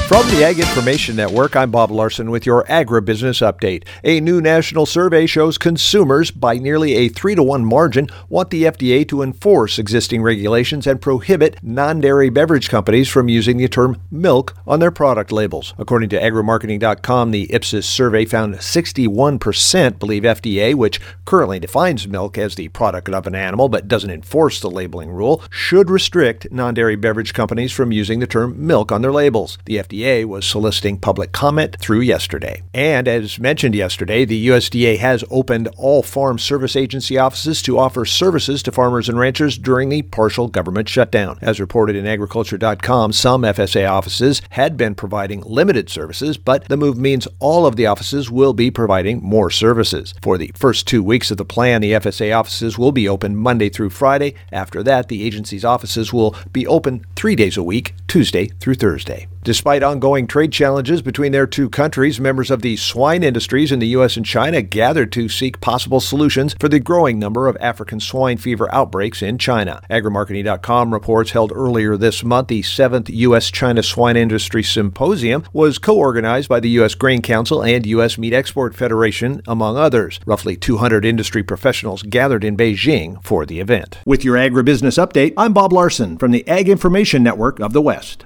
From the Ag Information Network, I'm Bob Larson with your agribusiness update. A new national survey shows consumers, by nearly a 3-to-1 margin, want the FDA to enforce existing regulations and prohibit non-dairy beverage companies from using the term milk on their product labels. According to agrimarketing.com, the Ipsos survey found 61% believe FDA, which currently defines milk as the product of an animal but doesn't enforce the labeling rule, should restrict non-dairy beverage companies from using the term milk on their labels. The FDA was soliciting public comment through yesterday. And as mentioned yesterday, the USDA has opened all Farm Service Agency offices to offer services to farmers and ranchers during the partial government shutdown. As reported in agriculture.com, some FSA offices had been providing limited services, but the move means all of the offices will be providing more services. For the first 2 weeks of the plan, the FSA offices will be open Monday through Friday. After that, the agency's offices will be open 3 days a week, Tuesday through Thursday. Despite ongoing trade challenges between their two countries, members of the swine industries in the U.S. and China gathered to seek possible solutions for the growing number of African swine fever outbreaks in China. Agrimarketing.com reports held earlier this month, the 7th U.S.-China Swine Industry Symposium was co-organized by the U.S. Grain Council and U.S. Meat Export Federation, among others. Roughly 200 industry professionals gathered in Beijing for the event. With your agribusiness update, I'm Bob Larson from the Ag Information Network of the West.